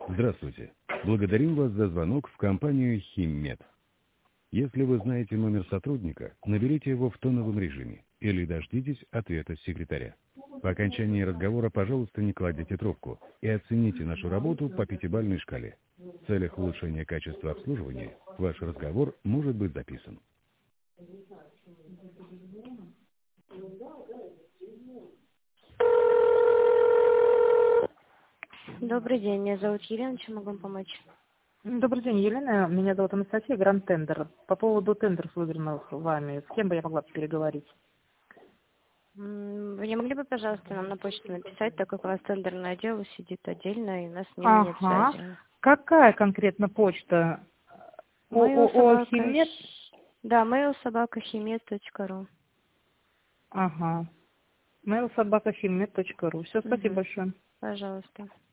Здравствуйте. Благодарим вас за звонок в компанию «Химмет». Если вы знаете номер сотрудника, наберите его в тоновом режиме или дождитесь ответа секретаря. По окончании разговора, пожалуйста, не кладите трубку и оцените нашу работу по пятибалльной шкале. В целях улучшения качества обслуживания ваш разговор может быть записан. Добрый день, меня зовут Елена, чем могу вам помочь? Добрый день, Елена. Меня зовут Анастасия, Гранд Тендер. По поводу тендеров, выигранных вами, с кем бы я могла переговорить? Вы не могли бы, пожалуйста, нам на почту написать, так как у нас тендерное дело сидит отдельно, и у нас с ним нет связи. Какая конкретно почта? ООО «Химмет»? Да, mail@himet.ru. Ага. mail@himet.ru. Все, спасибо большое. Пожалуйста.